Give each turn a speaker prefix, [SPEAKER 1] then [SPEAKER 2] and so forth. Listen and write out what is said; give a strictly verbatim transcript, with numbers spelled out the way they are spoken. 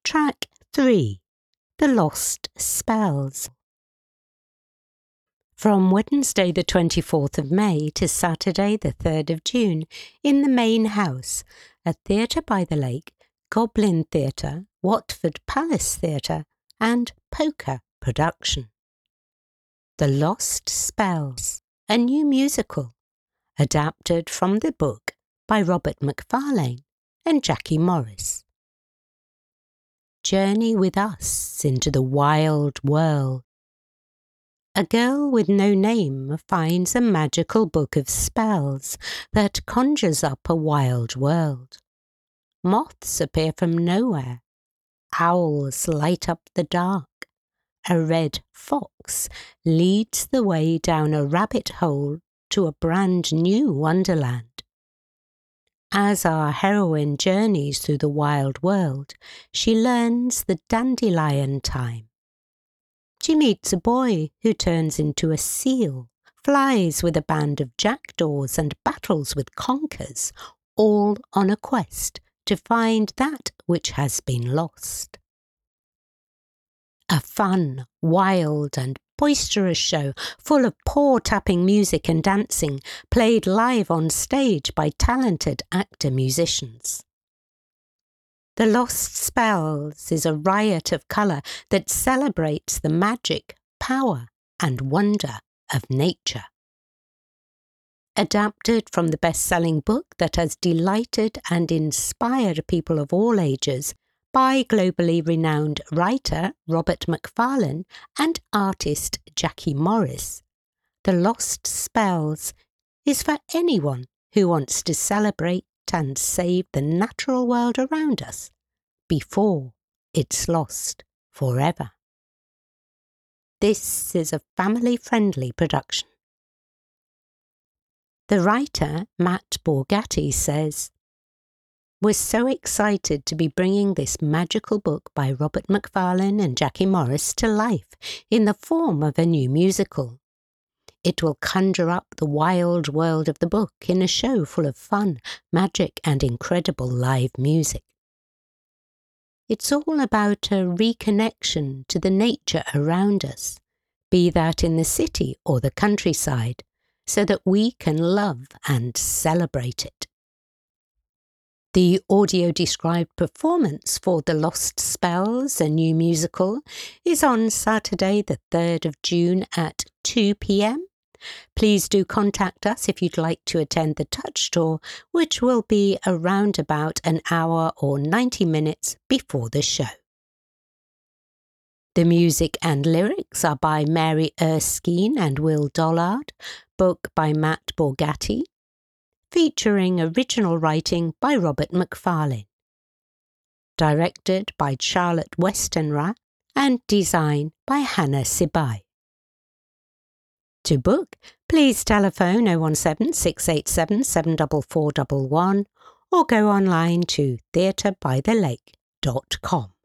[SPEAKER 1] Track three. The Lost Spells. From Wednesday the twenty-fourth of May to Saturday the third of June, in the main house, a Theatre by the Lake, Goblin Theatre, Watford Palace Theatre and Poker production. The Lost Spells, a new musical, adapted from the book by Robert Macfarlane and Jackie Morris. Journey with us into the wild world. A girl with no name finds a magical book of spells that conjures up a wild world. Moths appear from nowhere. Owls light up the dark. A red fox leads the way down a rabbit hole to a brand new wonderland. As our heroine journeys through the wild world, she learns the dandelion time. She meets a boy who turns into a seal, flies with a band of jackdaws and battles with conkers, all on a quest to find that which has been lost. A fun, wild and boisterous show full of paw-tapping music and dancing, played live on stage by talented actor-musicians. The Lost Spells is a riot of colour that celebrates the magic, power and wonder of nature. Adapted from the best-selling book that has delighted and inspired people of all ages by globally renowned writer Robert Macfarlane and artist Jackie Morris, The Lost Spells is for anyone who wants to celebrate and save the natural world around us before it's lost forever. This is a family-friendly production. The writer, Matt Borgatti, says, "We're so excited to be bringing this magical book by Robert Macfarlane and Jackie Morris to life in the form of a new musical. It will conjure up the wild world of the book in a show full of fun, magic and incredible live music. It's all about a reconnection to the nature around us, be that in the city or the countryside, so that we can love and celebrate it." The audio-described performance for The Lost Spells, a new musical, is on Saturday the third of June at two p m. Please do contact us if you'd like to attend the Touch Tour, which will be around about an hour or ninety minutes before the show. The music and lyrics are by Mary Erskine and Will Dollard, book by Matt Borgatti, featuring original writing by Robert Macfarlane. Directed by Charlotte Westenra and design by Hannah Sibai. To book, please telephone oh one seven, six eight seven, seven four four one one or go online to theatre by the lake dot com.